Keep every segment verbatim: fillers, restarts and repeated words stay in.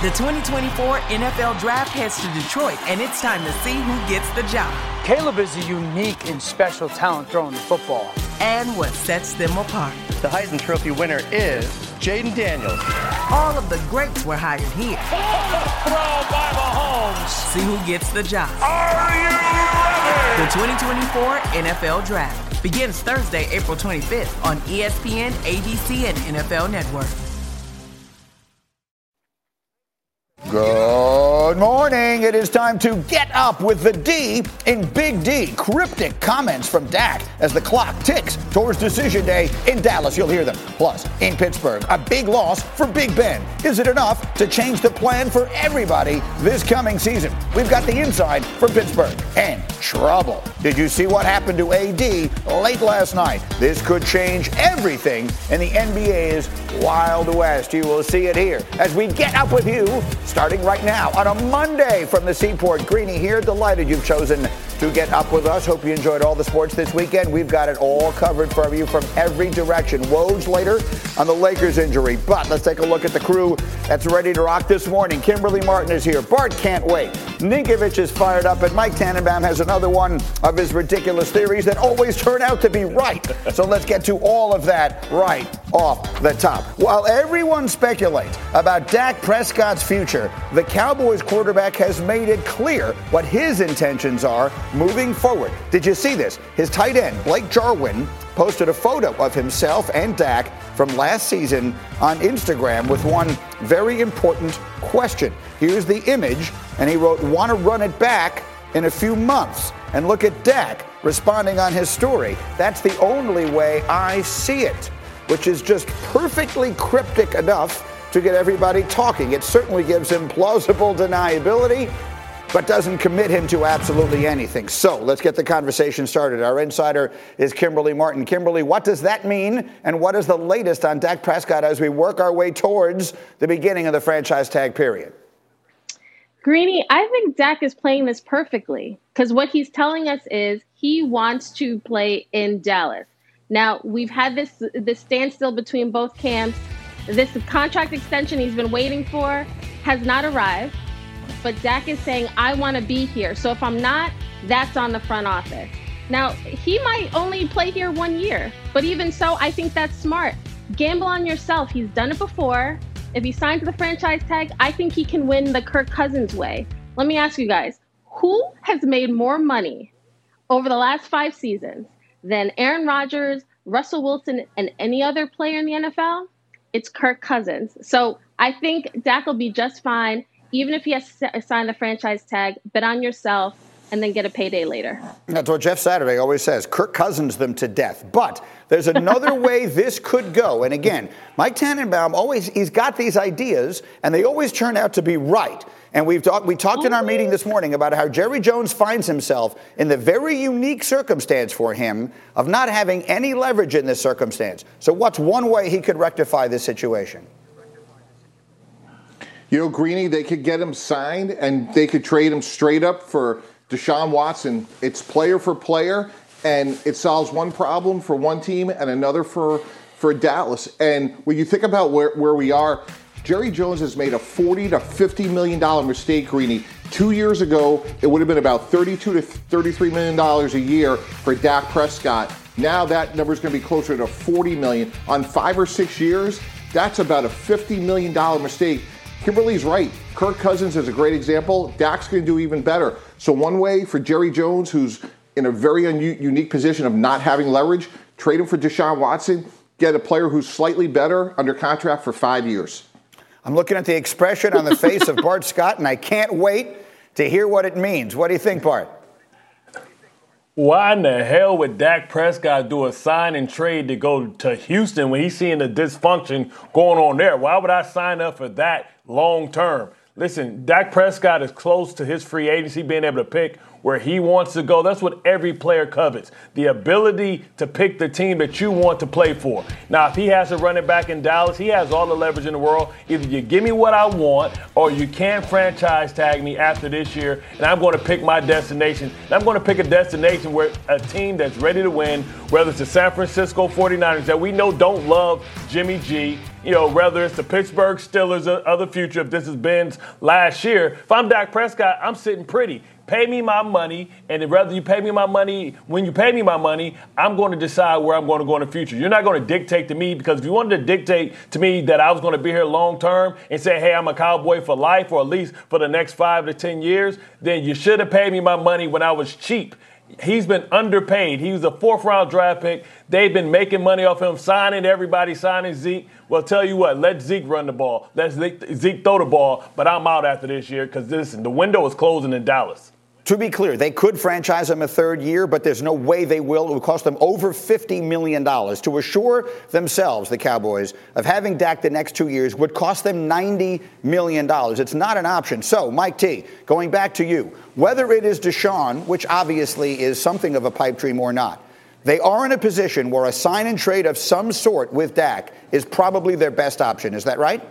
The twenty twenty-four N F L Draft heads to Detroit, and it's time to see who gets the job. Caleb is a unique and special talent throwing the football. And what sets them apart. The Heisman Trophy winner is Jaden Daniels. All of the greats were hired here. Throw by Mahomes. See who gets the job. Are you ready? The twenty twenty-four N F L Draft begins Thursday, April twenty-fifth on E S P N, A B C, and N F L Network. Good morning. It is time to get up with the D in Big D. Cryptic comments from Dak as the clock ticks towards decision day in Dallas. You'll hear them. Plus, in Pittsburgh, a big loss for Big Ben. Is it enough to change the plan for everybody this coming season? We've got the inside from Pittsburgh. And trouble. Did you see what happened to A D late last night? This could change everything in the N B A's Wild West. You will see it here as we get up with you, starting right now on a Monday from the Seaport. Greeny here. Delighted you've chosen to get up with us. Hope you enjoyed all the sports this weekend. We've got it all covered for you from every direction. Woj later on the Lakers injury. But let's take a look at the crew that's ready to rock this morning. Kimberly Martin is here. Bart can't wait. Ninkovich is fired up. And Mike Tannenbaum has another one of his ridiculous theories that always turn out to be right. So let's get to all of that right off the top. While everyone speculates about Dak Prescott's future, the Cowboys quarterback has made it clear what his intentions are moving forward. Did you see this? His tight end, Blake Jarwin, posted a photo of himself and Dak from last season on Instagram with one very important question. Here's the image, and he wrote, "Want to run it back in a few months." And look at Dak responding on his story. "That's the only way I see it," which is just perfectly cryptic enough to get everybody talking. It certainly gives him plausible deniability, but doesn't commit him to absolutely anything. So let's get the conversation started. Our insider is Kimberly Martin. Kimberly, what does that mean, and what is the latest on Dak Prescott as we work our way towards the beginning of the franchise tag period? Greeny, I think Dak is playing this perfectly because what he's telling us is he wants to play in Dallas. Now, we've had this this standstill between both camps. This contract extension he's been waiting for has not arrived. But Dak is saying, I want to be here. So if I'm not, that's on the front office. Now, he might only play here one year. But even so, I think that's smart. Gamble on yourself. He's done it before. If he signs the franchise tag, I think he can win the Kirk Cousins way. Let me ask you guys, who has made more money over the last five seasons than Aaron Rodgers, Russell Wilson, and any other player in the N F L? It's Kirk Cousins. So I think Dak will be just fine. Even if he has to sign the franchise tag, bet on yourself and then get a payday later. That's what Jeff Saturday always says. Kirk Cousins them to death. But there's another way this could go. And again, Mike Tannenbaum always, he's got these ideas, and they always turn out to be right. And we've talked, we talked in our meeting this morning about how Jerry Jones finds himself in the very unique circumstance for him of not having any leverage in this circumstance. So what's one way he could rectify this situation? You know, Greeny, they could get him signed and they could trade him straight up for Deshaun Watson. It's player for player, and it solves one problem for one team and another for, for Dallas. And when you think about where, where we are, Jerry Jones has made a forty to fifty million dollars mistake, Greeny. Two years ago, it would have been about thirty-two to thirty-three million dollars a year for Dak Prescott. Now that number is going to be closer to forty million dollars. On five or six years, that's about a fifty million dollars mistake. Kimberly's right. Kirk Cousins is a great example. Dak's going to do even better. So one way for Jerry Jones, who's in a very un- unique position of not having leverage, trade him for Deshaun Watson, get a player who's slightly better under contract for five years. I'm looking at the expression on the face of Bart Scott, and I can't wait to hear what it means. What do you think, Bart? Why in the hell would Dak Prescott do a sign and trade to go to Houston when he's seeing the dysfunction going on there? Why would I sign up for that long term? Listen, Dak Prescott is close to his free agency, being able to pick where he wants to go. That's what every player covets, the ability to pick the team that you want to play for. Now, if he has to run it back in Dallas, he has all the leverage in the world. Either you give me what I want or you can't franchise tag me after this year, and I'm going to pick my destination. And I'm going to pick a destination where a team that's ready to win, whether it's the San Francisco forty-niners that we know don't love Jimmy G, you know, whether it's the Pittsburgh Steelers of the future, if this is Ben's last year. If I'm Dak Prescott, I'm sitting pretty. Pay me my money, and rather you pay me my money, when you pay me my money, I'm going to decide where I'm going to go in the future. You're not going to dictate to me, because if you wanted to dictate to me that I was going to be here long term and say, hey, I'm a Cowboy for life, or at least for the next five to ten years, then you should have paid me my money when I was cheap. He's been underpaid. He was a fourth-round draft pick. They've been making money off him, signing everybody, signing Zeke. Well, tell you what, let Zeke run the ball. Let Zeke throw the ball, but I'm out after this year because listen, the window is closing in Dallas. To be clear, they could franchise him a third year, but there's no way they will. It would cost them over fifty million dollars. To assure themselves, the Cowboys, of having Dak the next two years would cost them ninety million dollars. It's not an option. So, Mike T., going back to you, whether it is Deshaun, which obviously is something of a pipe dream or not, they are in a position where a sign and trade of some sort with Dak is probably their best option. Is that right?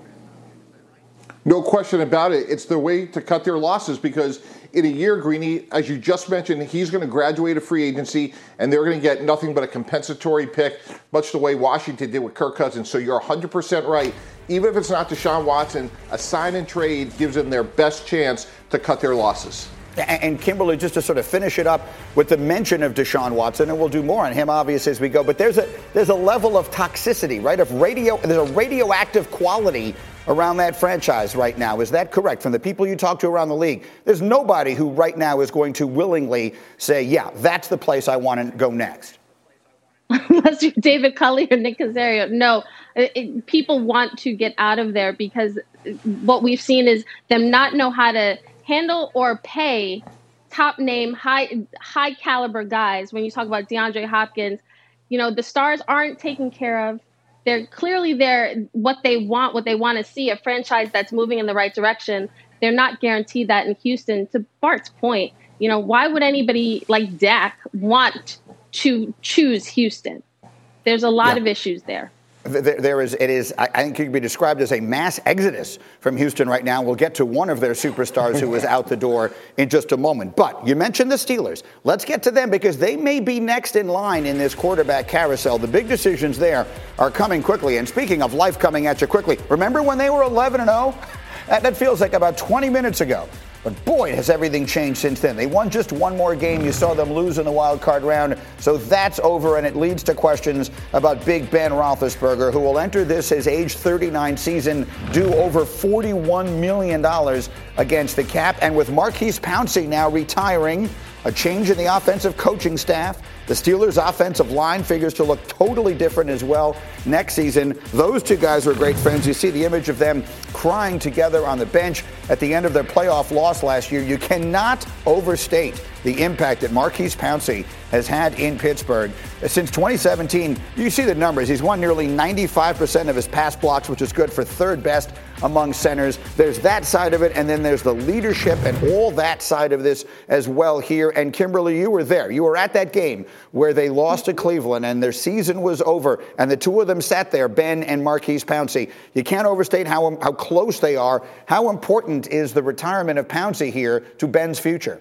No question about it. It's the way to cut their losses, because in a year, Greeny, as you just mentioned, he's going to graduate a free agency, and they're going to get nothing but a compensatory pick, much the way Washington did with Kirk Cousins. So you're one hundred percent right. Even if it's not Deshaun Watson, a sign and trade gives them their best chance to cut their losses. And Kimberly, just to sort of finish it up with the mention of Deshaun Watson, and we'll do more on him, obviously, as we go. But there's a there's a level of toxicity, right? Of radio, there's a radioactive quality around that franchise right now. Is that correct? From the people you talk to around the league, there's nobody who right now is going to willingly say, "Yeah, that's the place I want to go next." Unless you're David Culley or Nick Caserio. No, it, it, people want to get out of there because what we've seen is them not know how to handle or pay top name, high high caliber guys. When you talk about DeAndre Hopkins, you know, the stars aren't taken care of. They're clearly there, what they want, what they want to see, a franchise that's moving in the right direction. They're not guaranteed that in Houston. To Bart's point, you know, why would anybody like Dak want to choose Houston? There's a lot yeah. of issues there. There, there is, it is, I think it could be described as a mass exodus from Houston right now. We'll get to one of their superstars who is out the door in just a moment. But you mentioned the Steelers. Let's get to them because they may be next in line in this quarterback carousel. The big decisions there are coming quickly. And speaking of life coming at you quickly, remember when they were eleven and oh? That, that feels like about twenty minutes ago. But boy, has everything changed since then. They won just one more game. You saw them lose in the wild card round. So that's over, and it leads to questions about Big Ben Roethlisberger, who will enter this his age thirty-nine season, due over forty-one million dollars against the cap. And with Maurkice Pouncey now retiring, a change in the offensive coaching staff, the Steelers' offensive line figures to look totally different as well next season. Those two guys were great friends. You see the image of them crying together on the bench at the end of their playoff loss last year. You cannot overstate the impact that Maurkice Pouncey has had in Pittsburgh. Since twenty seventeen, you see the numbers. He's won nearly ninety-five percent of his pass blocks, which is good for third best among centers. There's that side of it, and then there's the leadership and all that side of this as well here. And Kimberly, you were there. You were at that game where they lost to Cleveland and their season was over, and the two of them sat there, Ben and Maurkice Pouncey. You can't overstate how, how close they are. How important is the retirement of Pouncey here to Ben's future?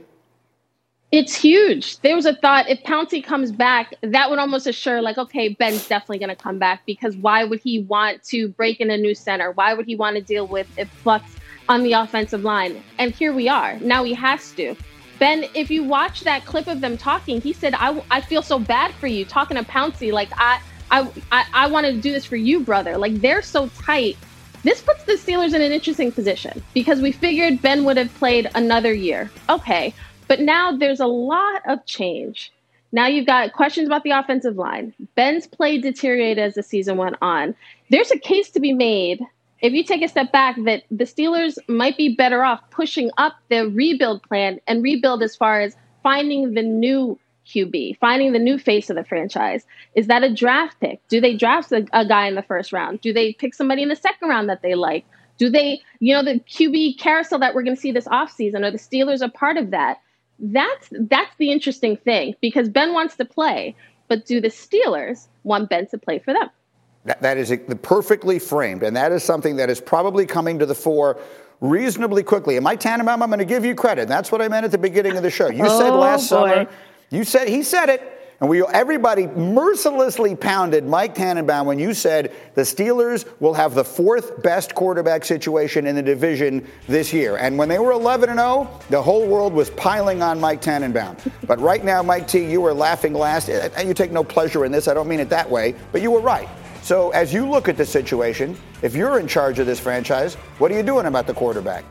It's huge. There was a thought, if Pouncey comes back, that would almost assure, like, okay, Ben's definitely going to come back, because why would he want to break in a new center? Why would he want to deal with a flux on the offensive line? And here we are. Now he has to. Ben, if you watch that clip of them talking, he said, I, I feel so bad for you, talking to Pouncey, like, I, I, I, I wanted to do this for you, brother. Like, they're so tight. This puts the Steelers in an interesting position, because we figured Ben would have played another year. Okay. But now there's a lot of change. Now you've got questions about the offensive line. Ben's play deteriorated as the season went on. There's a case to be made, if you take a step back, that the Steelers might be better off pushing up the rebuild plan and rebuild as far as finding the new Q B, finding the new face of the franchise. Is that a draft pick? Do they draft a, a guy in the first round? Do they pick somebody in the second round that they like? Do they, you know, the Q B carousel that we're going to see this offseason, are the Steelers a part of that? That's that's the interesting thing, because Ben wants to play, but do the Steelers want Ben to play for them? That, that is perfectly framed, and that is something that is probably coming to the fore reasonably quickly. And Mike Tannenbaum, I'm going to give you credit. That's what I meant at the beginning of the show. You oh, said last boy. summer, you said he said it. And we everybody mercilessly pounded Mike Tannenbaum when you said the Steelers will have the fourth best quarterback situation in the division this year. And when they were eleven and oh, the whole world was piling on Mike Tannenbaum. But right now, Mike T, you are laughing last. And you take no pleasure in this. I don't mean it that way. But you were right. So as you look at the situation, if you're in charge of this franchise, what are you doing about the quarterback?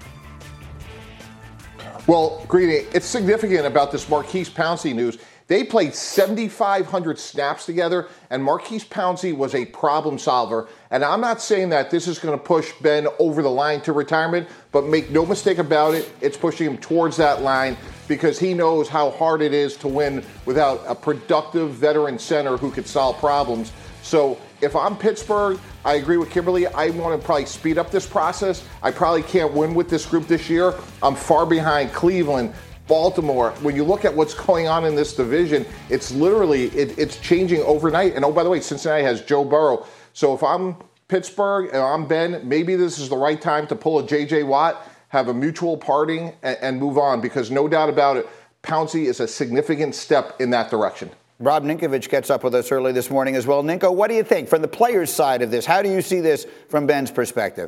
Well, Greeny, it's significant about this Maurkice Pouncey news. They played seventy-five hundred snaps together, and Maurkice Pouncey was a problem solver. And I'm not saying that this is going to push Ben over the line to retirement, but make no mistake about it, it's pushing him towards that line because he knows how hard it is to win without a productive veteran center who could solve problems. So if I'm Pittsburgh, I agree with Kimberly. I want to probably speed up this process. I probably can't win with this group this year. I'm far behind Cleveland, Baltimore. When you look at what's going on in this division, it's literally, it, it's changing overnight. And oh, by the way, Cincinnati has Joe Burrow. So if I'm Pittsburgh and I'm Ben, maybe this is the right time to pull a J J Watt, have a mutual parting, and, and move on, because no doubt about it, Pouncey is a significant step in that direction. Rob Ninkovich gets up with us early this morning as well. Ninko, what do you think from the players' side of this? How do you see this from Ben's perspective?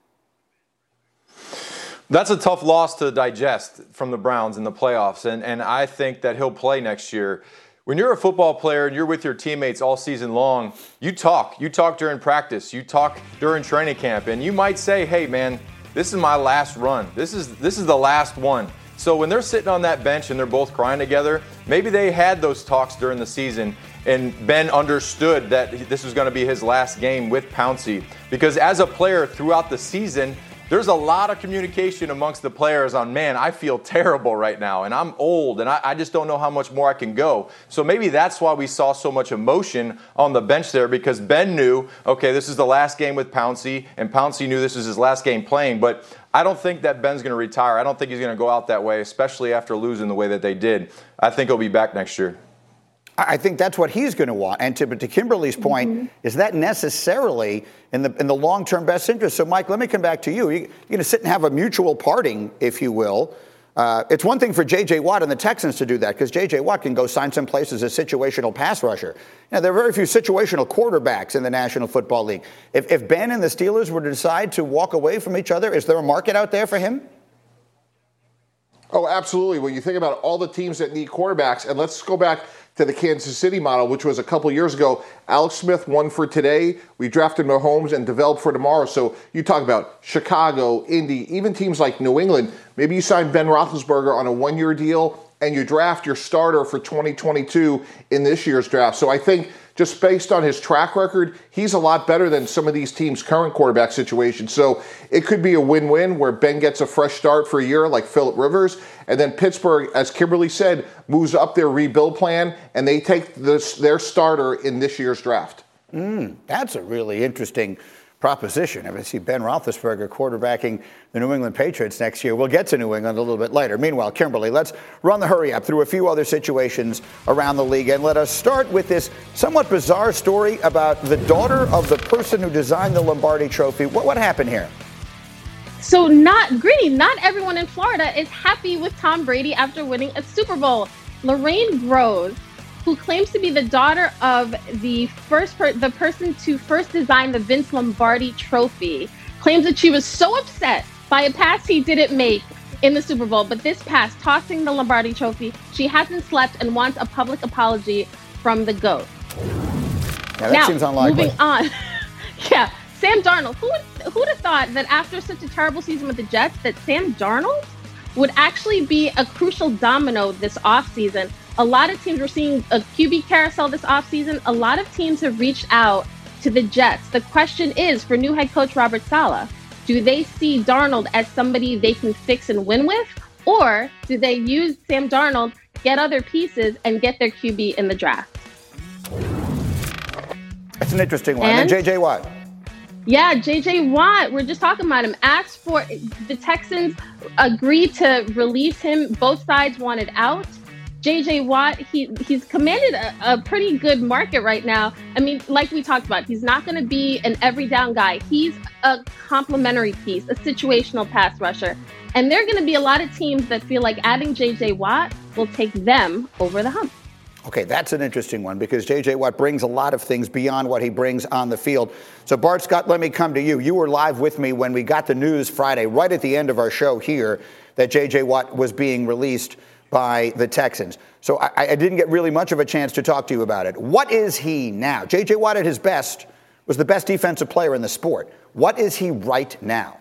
That's a tough loss to digest from the Browns in the playoffs, and, and I think that he'll play next year. When you're a football player and you're with your teammates all season long, you talk. You talk during practice. You talk during training camp, and you might say, hey, man, this is my last run. This is this is the last one. So when they're sitting on that bench and they're both crying together, maybe they had those talks during the season, and Ben understood that this was going to be his last game with Pouncey. Because as a player throughout the season, there's a lot of communication amongst the players on, man, I feel terrible right now, and I'm old, and I, I just don't know how much more I can go. So maybe that's why we saw so much emotion on the bench there, because Ben knew, okay, this is the last game with Pouncey, and Pouncey knew this was his last game playing. But I don't think that Ben's going to retire. I don't think he's going to go out that way, especially after losing the way that they did. I think he'll be back next year. I think that's what he's going to want. And to, to Kimberly's point, mm-hmm. is that necessarily in the in the long-term best interest? So, Mike, let me come back to you. You're going to sit and have a mutual parting, if you will. Uh, it's one thing for J J. Watt and the Texans to do that, because J J. Watt can go sign someplace as a situational pass rusher. Now, there are very few situational quarterbacks in the National Football League. If, if Ben and the Steelers were to decide to walk away from each other, is there a market out there for him? Oh, absolutely. When you think about all the teams that need quarterbacks, and let's go back to the Kansas City model, which was a couple years ago. Alex Smith won for today. We drafted Mahomes and developed for tomorrow. So you talk about Chicago, Indy, even teams like New England. Maybe you sign Ben Roethlisberger on a one-year deal and you draft your starter for twenty twenty-two in this year's draft. So I think just based on his track record, he's a lot better than some of these teams' current quarterback situations. So it could be a win-win where Ben gets a fresh start for a year like Phillip Rivers, and then Pittsburgh, as Kimberly said, moves up their rebuild plan, and they take this, their starter in this year's draft. Mm, that's a really interesting proposition. I see Ben Roethlisberger quarterbacking the New England Patriots next year. We'll get to New England a little bit later. Meanwhile, Kimberly, let's run the hurry up through a few other situations around the league. And let us start with this somewhat bizarre story about the daughter of the person who designed the Lombardi Trophy. What, what happened here? So not, Greeny, not everyone in Florida is happy with Tom Brady after winning a Super Bowl. Lorraine Groves, who claims to be the daughter of the first per- the person to first design the Vince Lombardi Trophy, claims that she was so upset by a pass he didn't make in the Super Bowl, but this pass, tossing the Lombardi Trophy, she hasn't slept and wants a public apology from the GOAT. Yeah, that now, seems unlikely. Moving on. yeah, Sam Darnold. Who would, who would have thought that after such a terrible season with the Jets, that Sam Darnold would actually be a crucial domino this offseason? A lot of teams, we're seeing a Q B carousel this offseason. A lot of teams have reached out to the Jets. The question is, for new head coach Robert Saleh, do they see Darnold as somebody they can fix and win with? Or do they use Sam Darnold, get other pieces, and get their Q B in the draft? That's an interesting one. And, and J J Watt. Yeah, J J Watt, we're just talking about him. Asked for, the Texans agreed to release him. Both sides wanted out. J J Watt, he he's commanded a, a pretty good market right now. I mean, like we talked about, he's not going to be an every down guy. He's a complementary piece, a situational pass rusher. And there are going to be a lot of teams that feel like adding J J Watt will take them over the hump. Okay, that's an interesting one because J J Watt brings a lot of things beyond what he brings on the field. So, Bart Scott, let me come to you. You were live with me when we got the news Friday, right at the end of our show here, that J J Watt was being released by the Texans. So I, I didn't get really much of a chance to talk to you about it. What is he now? J J Watt at his best was the best defensive player in the sport. What is he right now?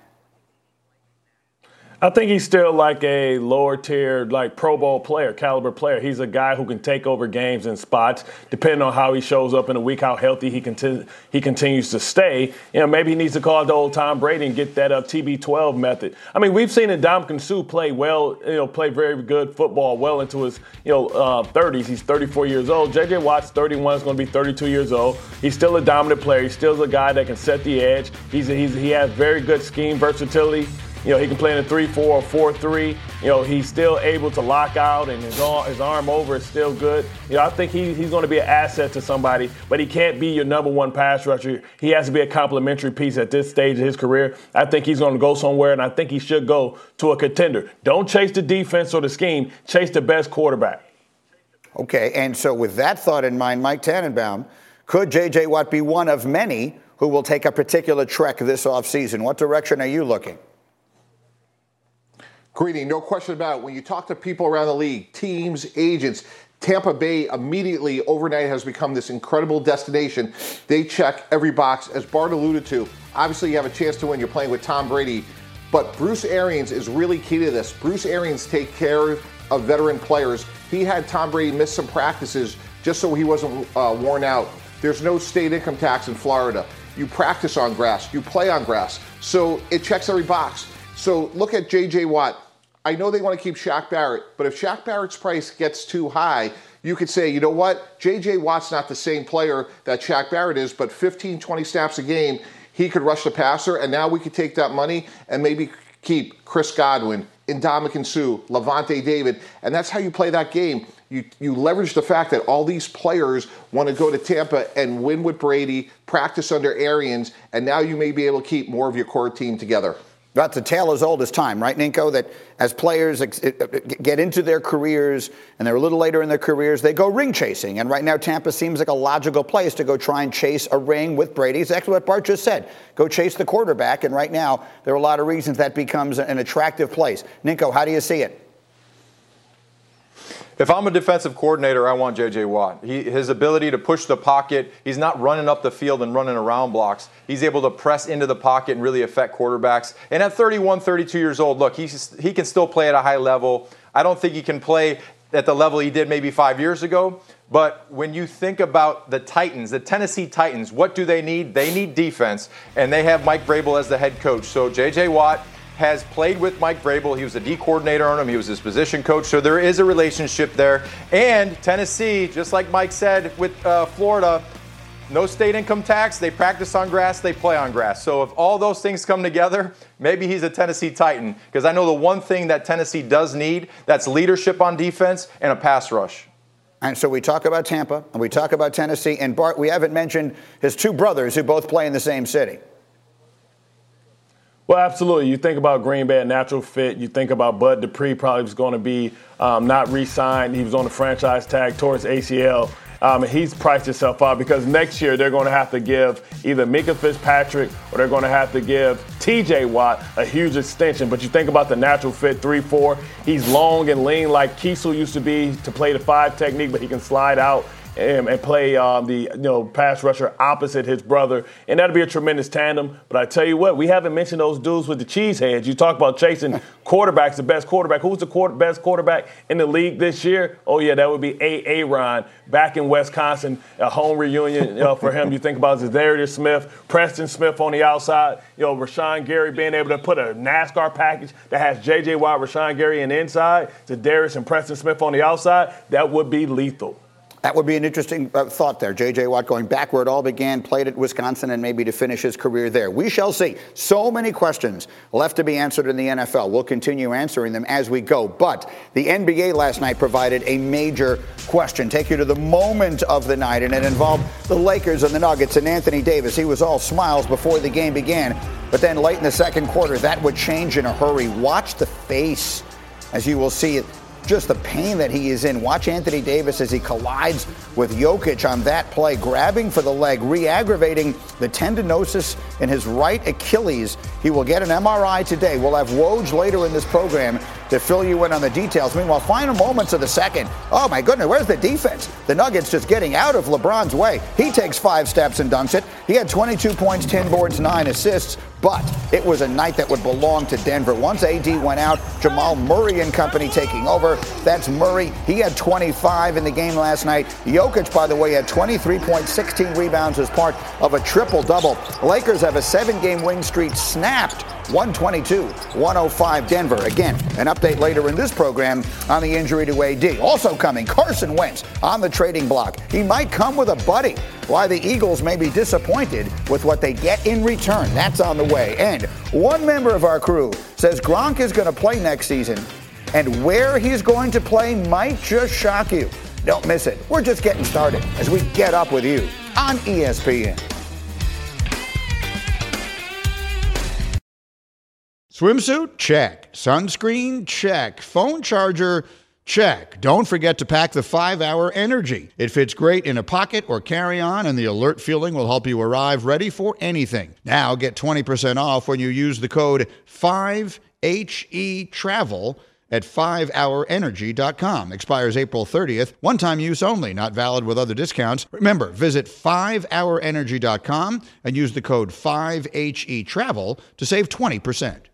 I think he's still like a lower tier, like Pro Bowl player, caliber player. He's a guy who can take over games in spots, depending on how he shows up in a week, how healthy he conti- he continues to stay. You know, maybe he needs to call the old Tom Brady and get that uh, T B twelve method. I mean, we've seen Ndamukong Suh play well, you know, play very good football well into his, you know, uh, thirties. He's thirty-four years old. J J Watt's thirty-one, is going to be thirty-two years old. He's still a dominant player. He's still a guy that can set the edge. He's, a, he's he has very good scheme versatility. You know, he can play in a three four or four three. You know, he's still able to lock out, and his arm, his arm over is still good. You know, I think he, he's going to be an asset to somebody, but he can't be your number one pass rusher. He has to be a complementary piece at this stage of his career. I think he's going to go somewhere, and I think he should go to a contender. Don't chase the defense or the scheme. Chase the best quarterback. Okay, and so with that thought in mind, Mike Tannenbaum, could J J Watt be one of many who will take a particular trek this offseason? What direction are you looking? Greeny, no question about it. When you talk to people around the league, teams, agents, Tampa Bay immediately overnight has become this incredible destination. They check every box. As Bart alluded to, obviously you have a chance to win. You're playing with Tom Brady. But Bruce Arians is really key to this. Bruce Arians takes care of veteran players. He had Tom Brady miss some practices just so he wasn't uh, worn out. There's no state income tax in Florida. You practice on grass. You play on grass. So it checks every box. So look at J J Watt. I know they want to keep Shaq Barrett, but if Shaq Barrett's price gets too high, you could say, you know what, J J Watt's not the same player that Shaq Barrett is, but fifteen, twenty snaps a game, he could rush the passer, and now we could take that money and maybe keep Chris Godwin, Ndamukong Suh, Levante David, and that's how you play that game. You you leverage the fact that all these players want to go to Tampa and win with Brady, practice under Arians, and now you may be able to keep more of your core team together. That's a tale as old as time, right, Ninko? That as players get into their careers and they're a little later in their careers, they go ring chasing. And right now, Tampa seems like a logical place to go try and chase a ring with Brady. It's exactly what Bart just said. Go chase the quarterback. And right now, there are a lot of reasons that becomes an attractive place. Ninko, how do you see it? If I'm a defensive coordinator, I want J J Watt. He, his ability to push the pocket, he's not running up the field and running around blocks. He's able to press into the pocket and really affect quarterbacks. And at thirty-one, thirty-two years old, look, he's, he can still play at a high level. I don't think he can play at the level he did maybe five years ago. But when you think about the Titans, the Tennessee Titans, what do they need? They need defense, and they have Mike Vrabel as the head coach. So J J Watt has played with Mike Vrabel. He was a D coordinator on him. He was his position coach. So there is a relationship there. And Tennessee, just like Mike said with uh, Florida, no state income tax. They practice on grass. They play on grass. So if all those things come together, maybe he's a Tennessee Titan. Because I know the one thing that Tennessee does need, that's leadership on defense and a pass rush. And so we talk about Tampa and we talk about Tennessee. And Bart, we haven't mentioned his two brothers who both play in the same city. Well, absolutely. You think about Green Bay, a natural fit. You think about Bud Dupree probably was going to be um, not re-signed. He was on the franchise tag towards A C L. Um, and he's priced himself out because next year they're going to have to give either Minkah Fitzpatrick or they're going to have to give T J Watt a huge extension. But you think about the natural fit three four. He's long and lean like Kiesel used to be to play the five technique, but he can slide out and, and play um, the you know pass rusher opposite his brother. And that'll be a tremendous tandem. But I tell you what, we haven't mentioned those dudes with the cheese heads. You talk about chasing quarterbacks, the best quarterback. Who's the quarter, best quarterback in the league this year? Oh, yeah, that would be A. Aaron back in Wisconsin, a home reunion you know, for him. You think about Zadarius Smith, Preston Smith on the outside, you know, Rashawn Gary being able to put a NASCAR package that has J J Watt, Rashawn Gary on the inside, Zadarius and Preston Smith on the outside. That would be lethal. That would be an interesting uh, thought there. J J. Watt going back where it all began, played at Wisconsin, and maybe to finish his career there. We shall see. So many questions left to be answered in the N F L. We'll continue answering them as we go. But the N B A last night provided a major question. Take you to the moment of the night, and it involved the Lakers and the Nuggets and Anthony Davis. He was all smiles before the game began. But then late in the second quarter, that would change in a hurry. Watch the face as you will see it. Just the pain that he is in. Watch Anthony Davis as he collides with Jokic on that play, grabbing for the leg, re-aggravating the tendinosis in his right Achilles. He will get an M R I today. We'll have Woj later in this program to fill you in on the details. Meanwhile, final moments of the second. Oh, my goodness, where's the defense? The Nuggets just getting out of LeBron's way. He takes five steps and dunks it. He had twenty-two points, ten boards, nine assists. But it was a night that would belong to Denver. Once A D went out, Jamal Murray and company taking over. That's Murray. He had twenty-five in the game last night. Jokic, by the way, had twenty-three points, sixteen rebounds as part of a triple-double. Lakers have a seven-game win streak snapped. one twenty-two one oh five Denver. Again, an update later in this program on the injury to A D. Also coming, Carson Wentz on the trading block. He might come with a buddy. Why the Eagles may be disappointed with what they get in return. That's on the way. And one member of our crew says Gronk is going to play next season, and where he's going to play might just shock you. Don't miss it. We're just getting started as we get up with you on E S P N. Swimsuit? Check. Sunscreen? Check. Phone charger? Check. Don't forget to pack the five hour Energy. It fits great in a pocket or carry-on, and the alert feeling will help you arrive ready for anything. Now get twenty percent off when you use the code five H E travel at five hour energy dot com. Expires April thirtieth. One-time use only. Not valid with other discounts. Remember, visit five hour energy dot com and use the code five H E travel to save twenty percent.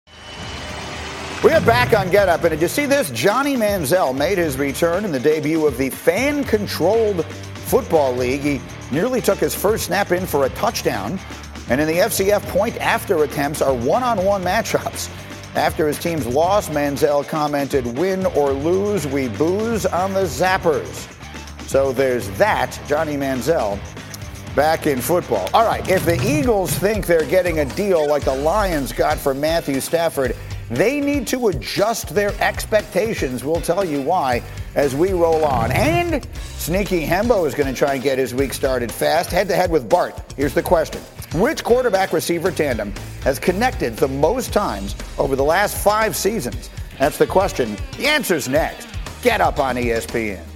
We are back on Get Up, and did you see this? Johnny Manziel made his return in the debut of the fan-controlled football league. He nearly took his first snap in for a touchdown. And in the F C F, point-after attempts are one-on-one matchups. After his team's loss, Manziel commented, "Win or lose, we booze on the Zappers." So there's that. Johnny Manziel back in football. All right, if the Eagles think they're getting a deal like the Lions got for Matthew Stafford, they need to adjust their expectations. We'll tell you why as we roll on. And Sneaky Hembo is going to try and get his week started fast. Head-to-head with Bart. Here's the question. Which quarterback-receiver tandem has connected the most times over the last five seasons? That's the question. The answer's next. Get Up on E S P N.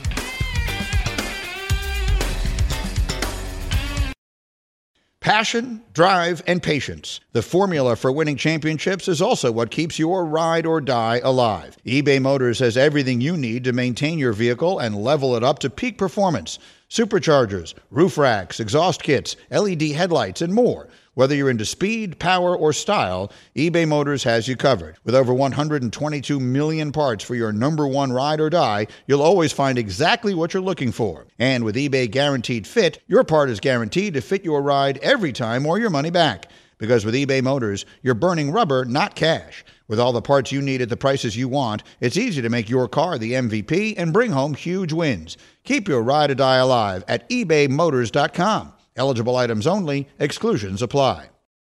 Passion, drive, and patience. The formula for winning championships is also what keeps your ride or die alive. eBay Motors has everything you need to maintain your vehicle and level it up to peak performance. Superchargers, roof racks, exhaust kits, L E D headlights, and more. Whether you're into speed, power, or style, eBay Motors has you covered. With over one hundred twenty-two million parts for your number one ride or die, you'll always find exactly what you're looking for. And with eBay Guaranteed Fit, your part is guaranteed to fit your ride every time or your money back. Because with eBay Motors, you're burning rubber, not cash. With all the parts you need at the prices you want, it's easy to make your car the M V P and bring home huge wins. Keep your ride or die alive at ebay motors dot com. Eligible items only. Exclusions apply.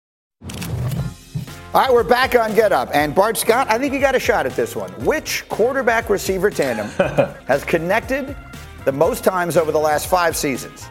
All right, we're back on Get Up. And Bart Scott, I think you got a shot at this one. Which quarterback-receiver tandem has connected the most times over the last five seasons?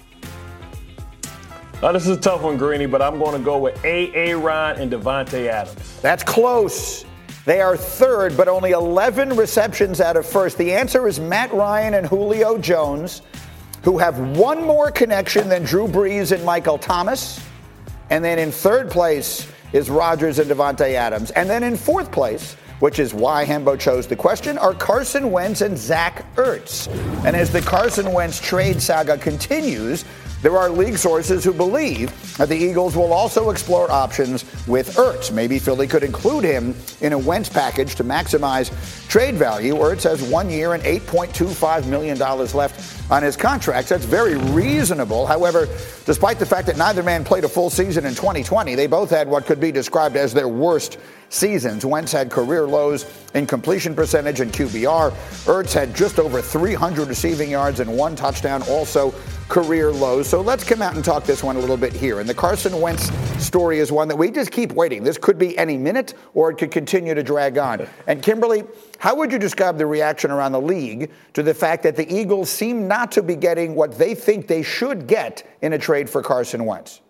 Now, this is a tough one, Greeny, but I'm going to go with A. Ron and Devontae Adams. That's close. They are third, but only eleven receptions out of first. The answer is Matt Ryan and Julio Jones, who have one more connection than Drew Brees and Michael Thomas. And then in third place is Rodgers and Devontae Adams. And then in fourth place, which is why Hembo chose the question, are Carson Wentz and Zach Ertz. And as the Carson Wentz trade saga continues, there are league sources who believe The Eagles will also explore options with Ertz. Maybe Philly could include him in a Wentz package to maximize trade value. Ertz has one year and eight point two five million dollars left on his contract. That's very reasonable. However, despite the fact that neither man played a full season in twenty twenty, they both had what could be described as their worst seasons. Wentz had career lows in completion percentage and Q B R. Ertz had just over three hundred receiving yards and one touchdown, also career lows. So let's come out and talk this one a little bit here. And the Carson Wentz story is one that we just keep waiting. This could be any minute or it could continue to drag on. And Kimberly, how would you describe the reaction around the league to the fact that the Eagles seem not to be getting what they think they should get in a trade for Carson Wentz?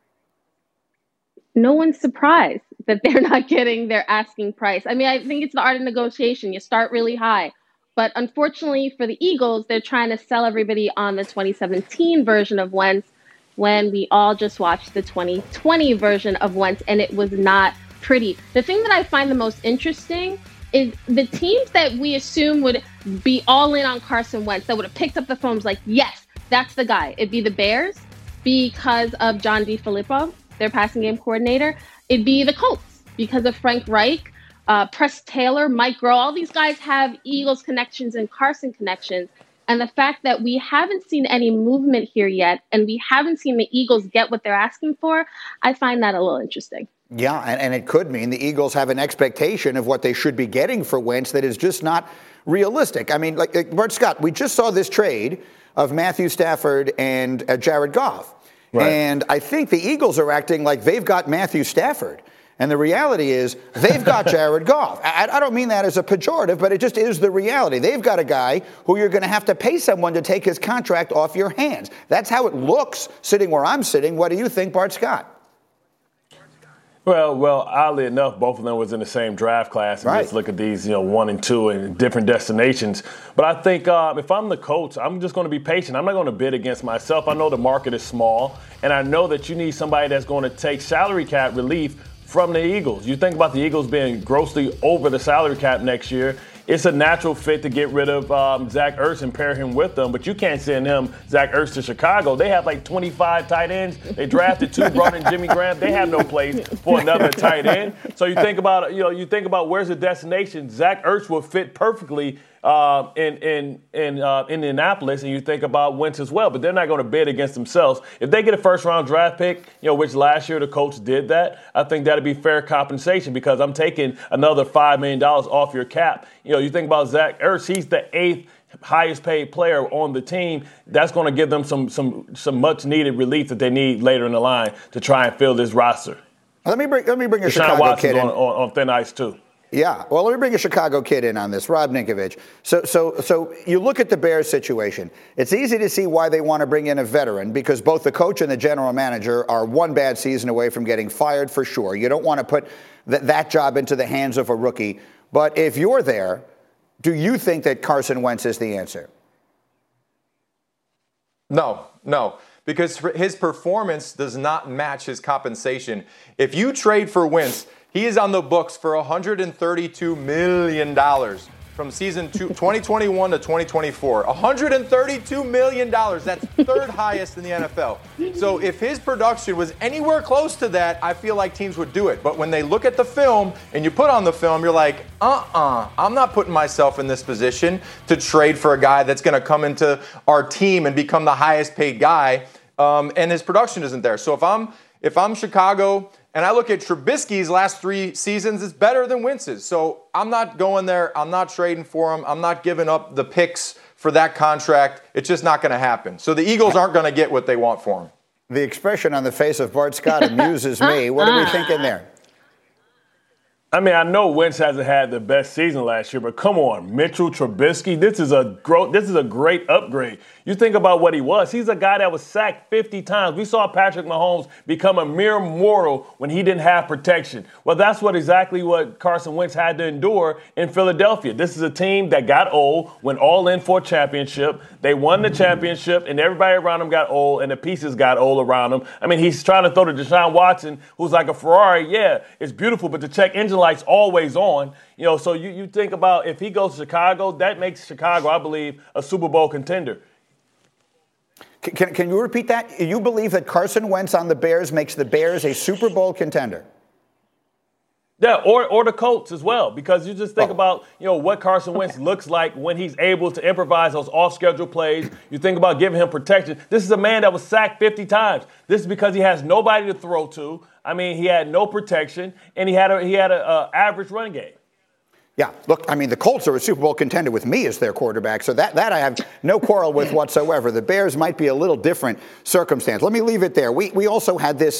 No one's surprised that they're not getting their asking price. I mean, I think it's the art of negotiation. You start really high. But unfortunately for the Eagles, they're trying to sell everybody on the twenty seventeen version of Wentz when we all just watched the twenty twenty version of Wentz, and it was not pretty. The thing that I find the most interesting is the teams that we assume would be all in on Carson Wentz, that would have picked up the phone, was like, yes, that's the guy. It'd be the Bears because of John DeFilippo, their passing game coordinator. It'd be the Colts because of Frank Reich. Uh, Press Taylor, Mike Groh, all these guys have Eagles connections and Carson connections. And the fact that we haven't seen any movement here yet and we haven't seen the Eagles get what they're asking for, I find that a little interesting. Yeah, and, and it could mean the Eagles have an expectation of what they should be getting for Wentz that is just not realistic. I mean, like, like Bart Scott, we just saw this trade of Matthew Stafford and uh, Jared Goff. Right. And I think the Eagles are acting like they've got Matthew Stafford. And the reality is they've got Jared Goff. I, I don't mean that as a pejorative, but it just is the reality. They've got a guy who you're going to have to pay someone to take his contract off your hands. That's how it looks sitting where I'm sitting. What do you think, Bart Scott? Well, well, oddly enough, both of them was in the same draft class. And right. Just look at these, you know, one and two in different destinations. But I think uh, if I'm the coach, I'm just going to be patient. I'm not going to bid against myself. I know the market is small, and I know that you need somebody that's going to take salary cap relief from the Eagles. You think about the Eagles being grossly over the salary cap next year. It's a natural fit to get rid of um, Zach Ertz and pair him with them, but you can't send him, Zach Ertz, to Chicago. They have like twenty-five tight ends. They drafted two, brought in Jimmy Graham. They have no place for another tight end. So you think about, you know, you think about where's the destination. Zach Ertz will fit perfectly uh, in in in uh, Indianapolis, and you think about Wentz as well. But they're not going to bid against themselves. If they get a first-round draft pick, you know, which last year the coach did that, I think that'd be fair compensation because I'm taking another five million dollars off your cap. You know, you think about Zach Ertz, he's the eighth highest paid player on the team. That's going to give them some some some much needed relief that they need later in the line to try and fill this roster. Let me bring let me bring a Deshaun Chicago Watson's kid in. On, on, on thin ice too. Yeah, well, let me bring a Chicago kid in on this, Rob Ninkovich. So, so, so you look at the Bears situation. It's easy to see why they want to bring in a veteran because both the coach and the general manager are one bad season away from getting fired for sure. You don't want to put th- that job into the hands of a rookie. But if you're there, do you think that Carson Wentz is the answer? No, no, because his performance does not match his compensation. If you trade for Wentz, he is on the books for one hundred thirty-two million dollars from season two, twenty twenty-one to twenty twenty-four. one hundred thirty-two million dollars. That's third highest in the N F L. So if his production was anywhere close to that, I feel like teams would do it. But when they look at the film and you put on the film, you're like, uh-uh, I'm not putting myself in this position to trade for a guy that's going to come into our team and become the highest paid guy. Um, and his production isn't there. So if I'm if I'm Chicago and I look at Trubisky's last three seasons, it's better than Wentz's. So I'm not going there. I'm not trading for him. I'm not giving up the picks for that contract. It's just not going to happen. So the Eagles aren't going to get what they want for him. The expression on the face of Bart Scott amuses me. What are we thinking there? I mean, I know Wentz hasn't had the best season last year, but come on, Mitchell Trubisky, this is a gro- this is a great upgrade. You think about what he was. He's a guy that was sacked fifty times. We saw Patrick Mahomes become a mere mortal when he didn't have protection. Well, that's what exactly what Carson Wentz had to endure in Philadelphia. This is a team that got old, went all in for a championship. They won the championship, and everybody around him got old, and the pieces got old around him. I mean, he's trying to throw to Deshaun Watson, who's like a Ferrari. Yeah, it's beautiful, but the check engine light's always on. You know, so you, you think about if he goes to Chicago, that makes Chicago, I believe, a Super Bowl contender. Can, can you repeat that? You believe that Carson Wentz on the Bears makes the Bears a Super Bowl contender? Yeah, or or the Colts as well, because you just think oh. about, you know, what Carson Wentz okay. looks like when he's able to improvise those off-schedule plays. You think about giving him protection. This is a man that was sacked fifty times. This is because he has nobody to throw to. I mean, he had no protection, and he had a he had a, a average run game. Yeah, look, I mean, the Colts are a Super Bowl contender with me as their quarterback, so that, that I have no quarrel with whatsoever. The Bears might be a little different circumstance. Let me leave it there. We we also had this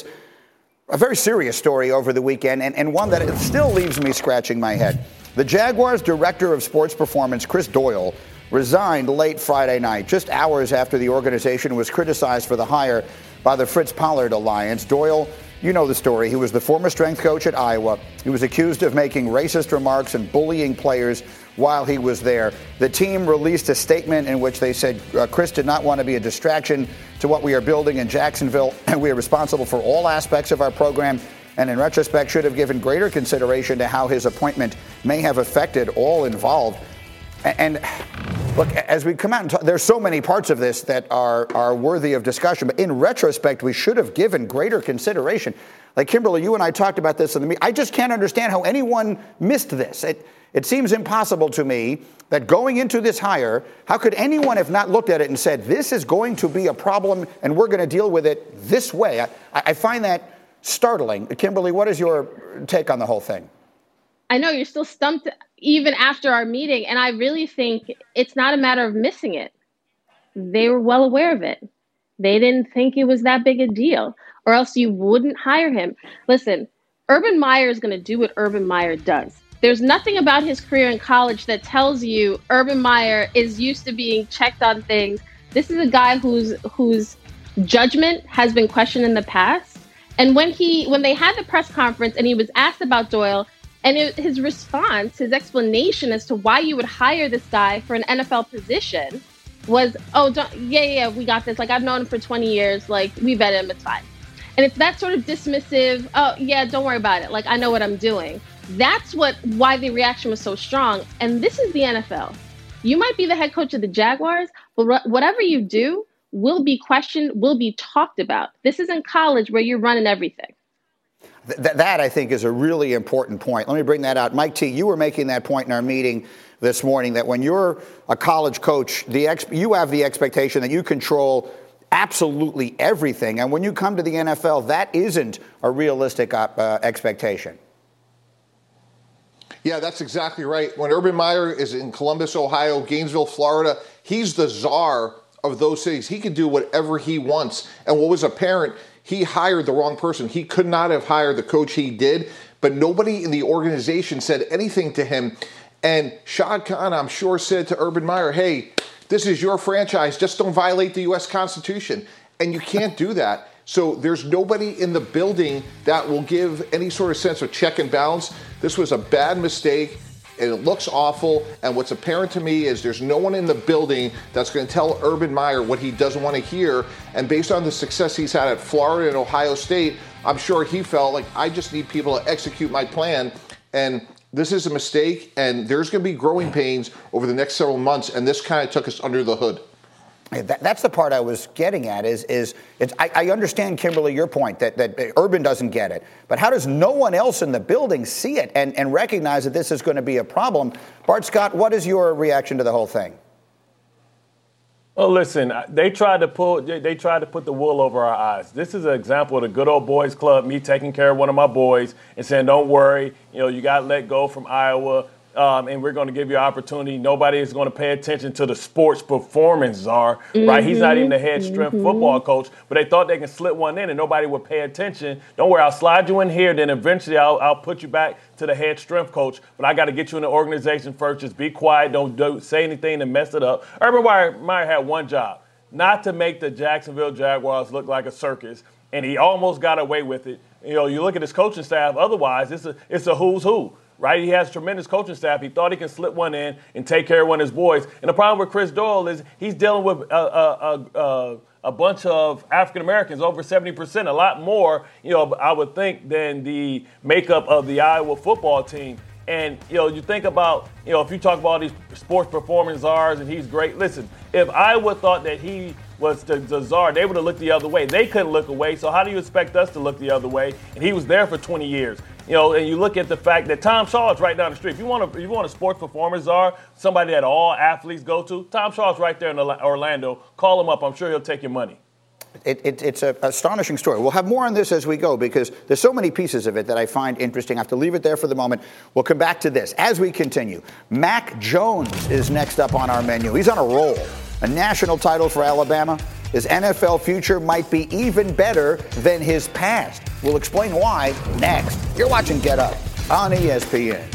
a very serious story over the weekend, and, and one that it still leaves me scratching my head. The Jaguars' director of sports performance, Chris Doyle, resigned late Friday night, just hours after the organization was criticized for the hire by the Fritz Pollard Alliance. Doyle, you know the story. He was the former strength coach at Iowa. He was accused of making racist remarks and bullying players while he was there. The team released a statement in which they said uh, Chris did not want to be a distraction to what we are building in Jacksonville, and we are responsible for all aspects of our program, and in retrospect should have given greater consideration to how his appointment may have affected all involved. And, and look, as we come out and talk, there's so many parts of this that are, are worthy of discussion, but in retrospect, we should have given greater consideration. Like, Kimberly, you and I talked about this in the meeting. I just can't understand how anyone missed this. It, it seems impossible to me that going into this hire, how could anyone have not looked at it and said, this is going to be a problem and we're going to deal with it this way? I, I find that startling. Kimberly, what is your take on the whole thing? I know you're still stumped even after our meeting, and I really think it's not a matter of missing it. They were well aware of it. They didn't think it was that big a deal, or else you wouldn't hire him. Listen, Urban Meyer is going to do what Urban Meyer does. There's nothing about his career in college that tells you Urban Meyer is used to being checked on things. This is a guy whose whose judgment has been questioned in the past. And when he when they had the press conference and he was asked about Doyle, and it, his response, his explanation as to why you would hire this guy for an N F L position was, oh, don't, yeah, yeah, we got this. Like, I've known him for twenty years. Like, we vetted him. It's fine. And it's that sort of dismissive, oh, yeah, don't worry about it. Like, I know what I'm doing. That's what why the reaction was so strong. And this is the N F L. You might be the head coach of the Jaguars, but whatever you do will be questioned, will be talked about. This isn't college where you're running everything. Th- that, I think, is a really important point. Let me bring that out. Mike T., you were making that point in our meeting this morning, that when you're a college coach, the ex- you have the expectation that you control absolutely everything. And when you come to the N F L, that isn't a realistic uh, expectation. Yeah, that's exactly right. When Urban Meyer is in Columbus, Ohio, Gainesville, Florida, he's the czar of those cities. He can do whatever he wants. And what was apparent, he hired the wrong person. He could not have hired the coach he did, but nobody in the organization said anything to him. And Shad Khan, I'm sure, said to Urban Meyer, hey, this is your franchise. Just don't violate the U S Constitution. And you can't do that. So there's nobody in the building that will give any sort of sense of check and balance. This was a bad mistake, and it looks awful. And what's apparent to me is there's no one in the building that's going to tell Urban Meyer what he doesn't want to hear. And based on the success he's had at Florida and Ohio State, I'm sure he felt like, I just need people to execute my plan. And this is a mistake, and there's going to be growing pains over the next several months. And this kind of took us under the hood. That, that's the part I was getting at is, is it's, I, I understand, Kimberly, your point that, that Urban doesn't get it. But how does no one else in the building see it and, and recognize that this is going to be a problem? Bart Scott, what is your reaction to the whole thing? Well, listen, they tried to pull, they tried to put the wool over our eyes. This is an example of the good old boys club, me taking care of one of my boys and saying, don't worry, you know, you got let go from Iowa. Um, and we're going to give you an opportunity. Nobody is going to pay attention to the sports performance czar, mm-hmm. right? He's not even the head strength mm-hmm. football coach, but they thought they can slip one in and nobody would pay attention. Don't worry, I'll slide you in here, then eventually I'll, I'll put you back to the head strength coach, but I got to get you in the organization first. Just be quiet. Don't do, say anything to mess it up. Urban Meyer, Meyer had one job, not to make the Jacksonville Jaguars look like a circus, and he almost got away with it. You know, you look at his coaching staff, otherwise it's a, it's a who's who. Right, he has tremendous coaching staff. He thought he can slip one in and take care of one of his boys. And the problem with Chris Doyle is he's dealing with a, a, a, a bunch of African Americans, over seventy percent, a lot more, you know, I would think, than the makeup of the Iowa football team. And, you know, you think about, you know, if you talk about all these sports performance czars and he's great. Listen, if I would thought that he was the, the czar, they would have looked the other way. They couldn't look away. So how do you expect us to look the other way? And he was there for twenty years. You know, and you look at the fact that Tom Shaw is right down the street. If you want a, if you want a sports performance czar, somebody that all athletes go to, Tom Shaw is right there in Orlando. Call him up. I'm sure he'll take your money. It, it, it's an astonishing story. We'll have more on this as we go because there's so many pieces of it that I find interesting. I have to leave it there for the moment. We'll come back to this as we continue. Mac Jones is next up on our menu. He's on a roll. A national title for Alabama. His N F L future might be even better than his past. We'll explain why next. You're watching Get Up on E S P N.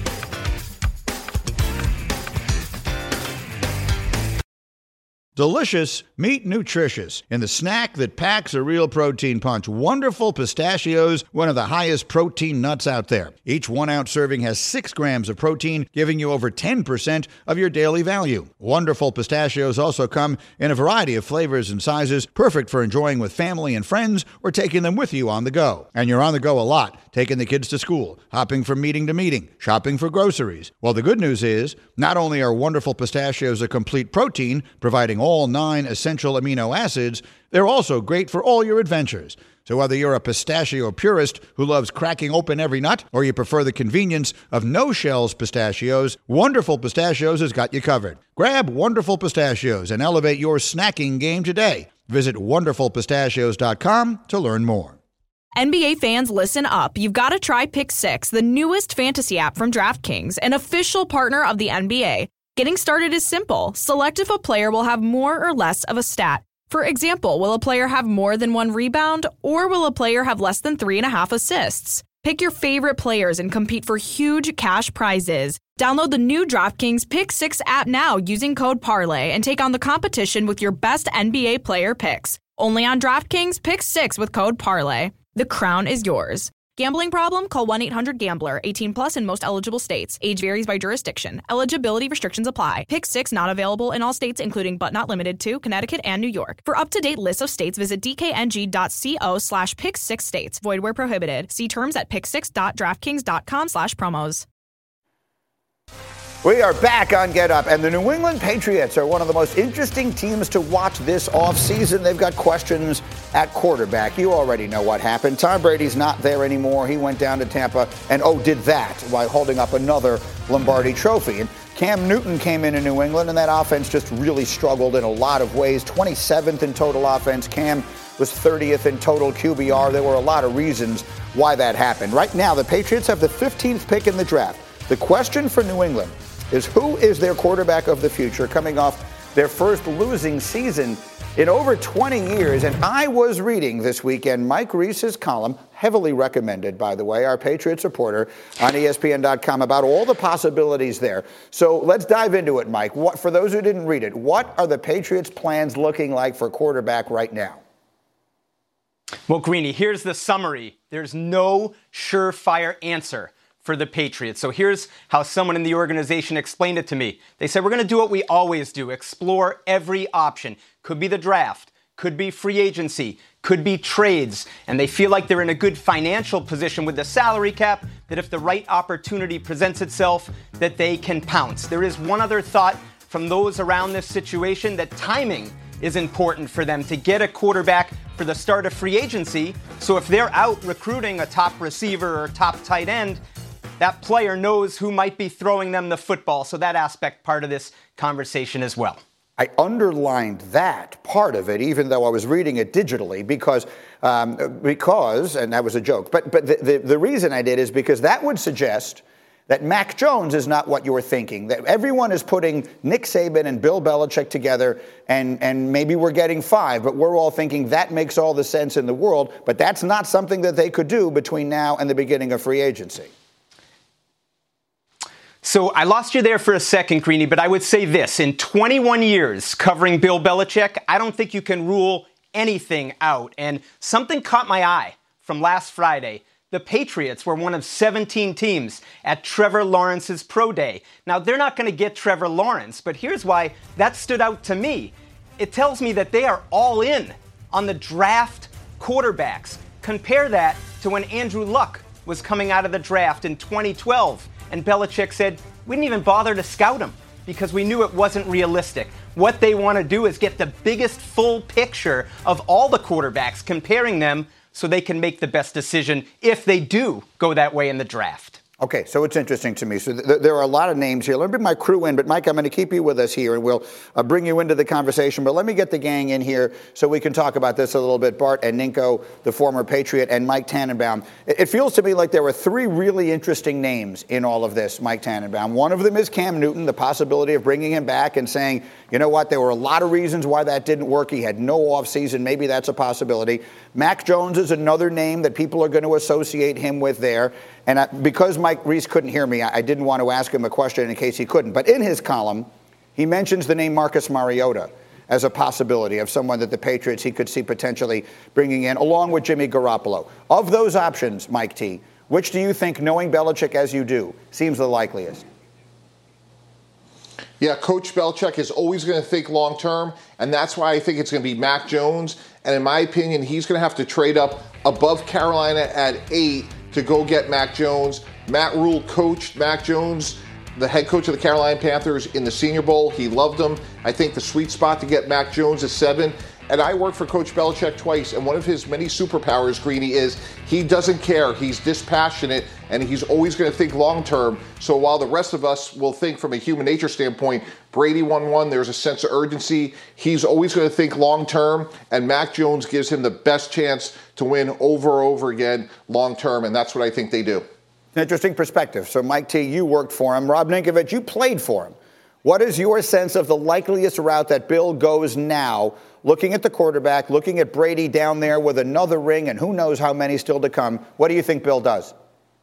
Delicious, meet nutritious. In the snack that packs a real protein punch, Wonderful Pistachios, one of the highest protein nuts out there. Each one-ounce serving has six grams of protein, giving you over ten percent of your daily value. Wonderful Pistachios also come in a variety of flavors and sizes, perfect for enjoying with family and friends or taking them with you on the go. And you're on the go a lot, taking the kids to school, hopping from meeting to meeting, shopping for groceries. Well, the good news is, not only are Wonderful Pistachios a complete protein, providing all all nine essential amino acids, they're also great for all your adventures. So whether you're a pistachio purist who loves cracking open every nut, or you prefer the convenience of no-shells pistachios, Wonderful Pistachios has got you covered. Grab Wonderful Pistachios and elevate your snacking game today. Visit wonderful pistachios dot com to learn more. N B A fans, listen up. You've got to try Pick Six, the newest fantasy app from DraftKings, an official partner of the N B A. Getting started is simple. Select if a player will have more or less of a stat. For example, will a player have more than one rebound, or will a player have less than three and a half assists? Pick your favorite players and compete for huge cash prizes. Download the new DraftKings Pick Six app now using code Parlay and take on the competition with your best N B A player picks. Only on DraftKings Pick Six with code Parlay. The crown is yours. Gambling problem? Call one eight hundred gambler. eighteen plus in most eligible states. Age varies by jurisdiction. Eligibility restrictions apply. Pick Six not available in all states, including but not limited to Connecticut and New York. For up-to-date lists of states, visit dkng.co slash pick six states. Void where prohibited. See terms at pick six dot draftkings dot com slash promos. We are back on Get Up, and the New England Patriots are one of the most interesting teams to watch this offseason. They've got questions at quarterback. You already know what happened. Tom Brady's not there anymore. He went down to Tampa and, oh, did that while holding up another Lombardi trophy. And Cam Newton came in in New England, and that offense just really struggled in a lot of ways. twenty-seventh in total offense. Cam was thirtieth in total Q B R. There were a lot of reasons why that happened. Right now, the Patriots have the fifteenth pick in the draft. The question for New England is who is their quarterback of the future coming off their first losing season in over twenty years. And I was reading this weekend Mike Reiss's column, heavily recommended, by the way, our Patriots reporter on E S P N dot com, about all the possibilities there. So let's dive into it, Mike. What, for those who didn't read it, what are the Patriots' plans looking like for quarterback right now? Well, Greeny, here's the summary. There's no surefire answer for the Patriots. So here's how someone in the organization explained it to me. They said, we're going to do what we always do, explore every option. Could be the draft, could be free agency, could be trades. And they feel like they're in a good financial position with the salary cap, that if the right opportunity presents itself, that they can pounce. There is one other thought from those around this situation, that timing is important for them to get a quarterback for the start of free agency. So if they're out recruiting a top receiver or top tight end, that player knows who might be throwing them the football. So that aspect part of this conversation as well. I underlined that part of it, even though I was reading it digitally, because, um, because and that was a joke. But, but the, the, the reason I did is because that would suggest that Mac Jones is not what you're thinking, that everyone is putting Nick Saban and Bill Belichick together, and, and maybe we're getting five, but we're all thinking that makes all the sense in the world. But that's not something that they could do between now and the beginning of free agency. So I lost you there for a second, Greeny, but I would say this. In twenty-one years covering Bill Belichick, I don't think you can rule anything out. And something caught my eye from last Friday. The Patriots were one of seventeen teams at Trevor Lawrence's pro day. Now, they're not going to get Trevor Lawrence, but here's why that stood out to me. It tells me that they are all in on the draft quarterbacks. Compare that to when Andrew Luck was coming out of the draft in twenty twelve. And Belichick said, we didn't even bother to scout him because we knew it wasn't realistic. What they want to do is get the biggest full picture of all the quarterbacks, comparing them so they can make the best decision if they do go that way in the draft. Okay, so it's interesting to me. So th- there are a lot of names here. Let me bring my crew in, but Mike, I'm going to keep you with us here, and we'll uh, bring you into the conversation. But let me get the gang in here so we can talk about this a little bit. Bart and Ninko, the former Patriot, and Mike Tannenbaum. It, it feels to me like there were three really interesting names in all of this, Mike Tannenbaum. One of them is Cam Newton, the possibility of bringing him back and saying, you know what, there were a lot of reasons why that didn't work. He had no offseason. Maybe that's a possibility. Mac Jones is another name that people are going to associate him with there. And I, because Mike Reese couldn't hear me, I, I didn't want to ask him a question in case he couldn't. But in his column, he mentions the name Marcus Mariota as a possibility of someone that the Patriots he could see potentially bringing in, along with Jimmy Garoppolo. Of those options, Mike T., which do you think, knowing Belichick as you do, seems the likeliest? Yeah, Coach Belichick is always going to think long term, and that's why I think it's going to be Mac Jones. And in my opinion, he's going to have to trade up above Carolina at eight to go get Mac Jones. Matt Rule coached Mac Jones, the head coach of the Carolina Panthers, in the Senior Bowl. He loved him. I think the sweet spot to get Mac Jones is seven. And I worked for Coach Belichick twice, and one of his many superpowers, Greeny, is he doesn't care. He's dispassionate, and he's always going to think long-term. So while the rest of us will think from a human nature standpoint, Brady won one, there's a sense of urgency, he's always going to think long-term, and Mac Jones gives him the best chance to win over and over again long-term, and that's what I think they do. Interesting perspective. So, Mike T., you worked for him. Rob Ninkovich, you played for him. What is your sense of the likeliest route that Bill goes now, looking at the quarterback, looking at Brady down there with another ring, and who knows how many still to come? What do you think Bill does?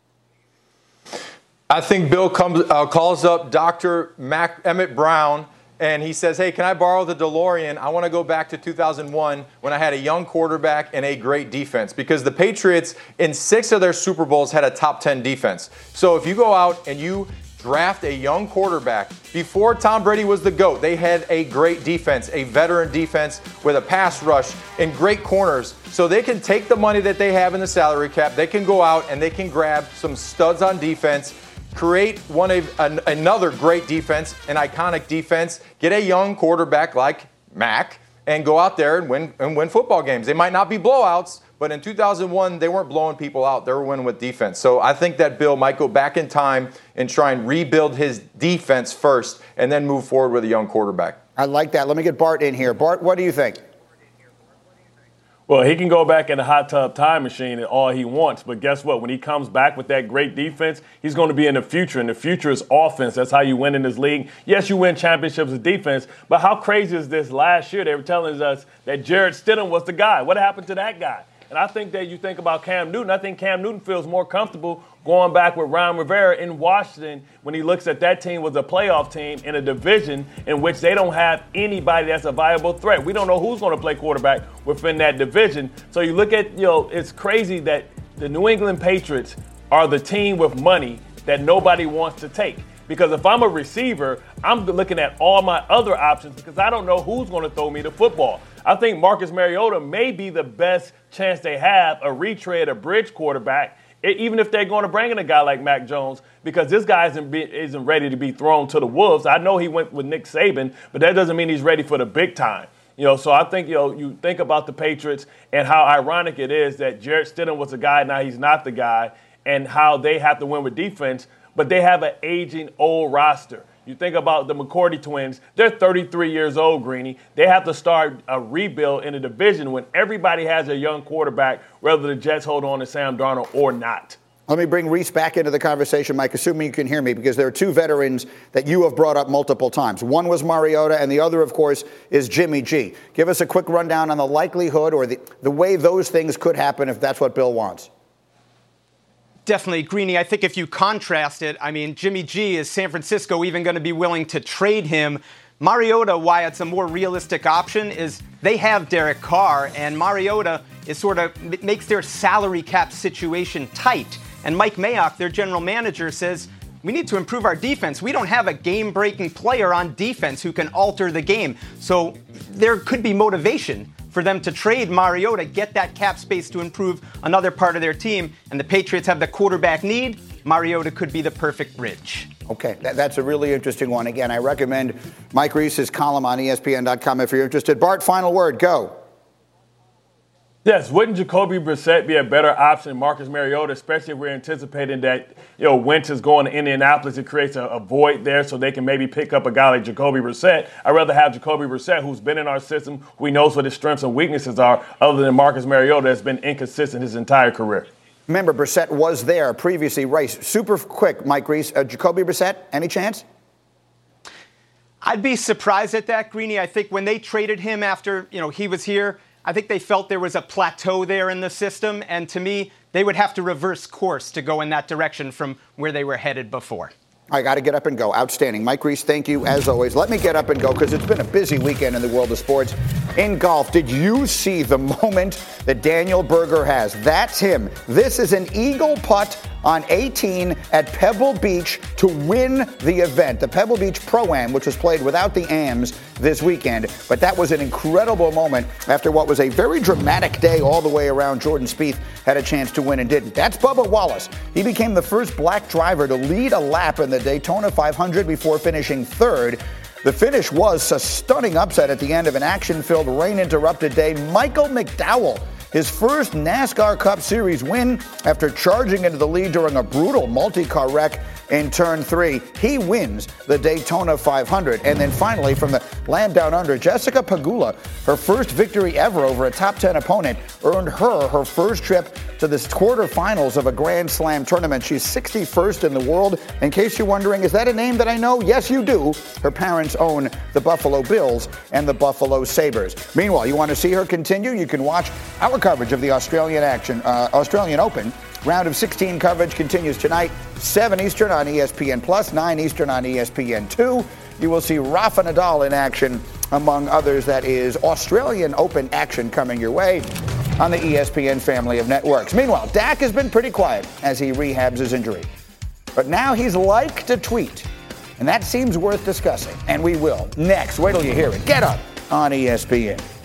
I think Bill comes, uh, calls up Doctor Mac, Emmett Brown, and he says, hey, can I borrow the DeLorean? I want to go back to two thousand one when I had a young quarterback and a great defense, because the Patriots in six of their Super Bowls had a top ten defense. So if you go out and you draft a young quarterback, before Tom Brady was the GOAT, they had a great defense, a veteran defense with a pass rush and great corners. So they can take the money that they have in the salary cap, they can go out and they can grab some studs on defense, create one of an, another great defense, an iconic defense, get a young quarterback like Mac, and go out there and win and win football games. They might not be blowouts, but in two thousand one, they weren't blowing people out. They were winning with defense. So I think that Bill might go back in time and try and rebuild his defense first and then move forward with a young quarterback. I like that. Let me get Bart in here. Bart, what do you think? Well, he can go back in the hot tub time machine and all he wants, but guess what? When he comes back with that great defense, he's going to be in the future, and the future is offense. That's how you win in this league. Yes, you win championships with defense, but how crazy is this? Last year they were telling us that Jarrett Stidham was the guy. What happened to that guy? And I think that you think about Cam Newton, I think Cam Newton feels more comfortable going back with Ron Rivera in Washington when he looks at that team was a playoff team in a division in which they don't have anybody that's a viable threat. We don't know who's going to play quarterback within that division. So you look at, you know, it's crazy that the New England Patriots are the team with money that nobody wants to take. Because if I'm a receiver, I'm looking at all my other options because I don't know who's going to throw me the football. I think Marcus Mariota may be the best chance they have, a retread, a bridge quarterback, even if they're going to bring in a guy like Mac Jones, because this guy isn't, be, isn't ready to be thrown to the wolves. I know he went with Nick Saban, but that doesn't mean he's ready for the big time. You know, so I think, you know, you think about the Patriots and how ironic it is that Jarrett Stidham was a guy, now he's not the guy, and how they have to win with defense, but they have an aging old roster. You think about the McCourty twins, they're thirty-three years old, Greeny. They have to start a rebuild in a division when everybody has a young quarterback, whether the Jets hold on to Sam Darnold or not. Let me bring Reese back into the conversation, Mike, assuming you can hear me, because there are two veterans that you have brought up multiple times. One was Mariota, and the other, of course, is Jimmy G. Give us a quick rundown on the likelihood or the, the way those things could happen if that's what Bill wants. Definitely, Greeny. I think if you contrast it, I mean, Jimmy G, is San Francisco even going to be willing to trade him? Mariota, why it's a more realistic option is they have Derek Carr, and Mariota is sort of makes their salary cap situation tight. And Mike Mayock, their general manager, says, we need to improve our defense. We don't have a game-breaking player on defense who can alter the game. So there could be motivation for them to trade Mariota, get that cap space to improve another part of their team. And the Patriots have the quarterback need. Mariota could be the perfect bridge. Okay, that, that's a really interesting one. Again, I recommend Mike Reiss's column on E S P N dot com if you're interested. Bart, final word, go. Yes, wouldn't Jacoby Brissett be a better option than Marcus Mariota, especially if we're anticipating that, you know, Wentz is going to Indianapolis? It creates a, a void there so they can maybe pick up a guy like Jacoby Brissett. I'd rather have Jacoby Brissett, who's been in our system, who knows what his strengths and weaknesses are, other than Marcus Mariota that's been inconsistent his entire career. Remember, Brissett was there previously. Rice, super quick, Mike Reiss. Uh, Jacoby Brissett, any chance? I'd be surprised at that, Greeny. I think when they traded him after, you know, he was here, I think they felt there was a plateau there in the system, and to me, they would have to reverse course to go in that direction from where they were headed before. I got to get up and go. Outstanding. Mike Reiss, thank you as always. Let me get up and go because it's been a busy weekend in the world of sports. In golf, did you see the moment that Daniel Berger has? That's him. This is an eagle putt on eighteen at Pebble Beach to win the event. The Pebble Beach Pro-Am, which was played without the A Ms this weekend. But that was an incredible moment after what was a very dramatic day all the way around. Jordan Spieth had a chance to win and didn't. That's Bubba Wallace. He became the first black driver to lead a lap in the Daytona five hundred before finishing third. The finish was a stunning upset at the end of an action-filled, rain-interrupted day. Michael McDowell, his first NASCAR Cup Series win after charging into the lead during a brutal multi-car wreck in turn three. He wins the Daytona five hundred. And then finally, from the land down under, Jessica Pegula, her first victory ever over a top ten opponent, earned her her first trip to the quarterfinals of a Grand Slam tournament. She's sixty-first in the world. In case you're wondering, is that a name that I know? Yes, you do. Her parents own the Buffalo Bills and the Buffalo Sabres. Meanwhile, you want to see her continue? You can watch our coverage of the Australian action, uh, Australian Open. Round of sixteen coverage continues tonight, seven Eastern on E S P N Plus, nine Eastern on E S P N two. You will see Rafa Nadal in action, among others. That is Australian Open action coming your way on the E S P N family of networks. Meanwhile, Dak has been pretty quiet as he rehabs his injury. But now he's liked a tweet, and that seems worth discussing, and we will. Next, wait till you hear it. Get up on E S P N.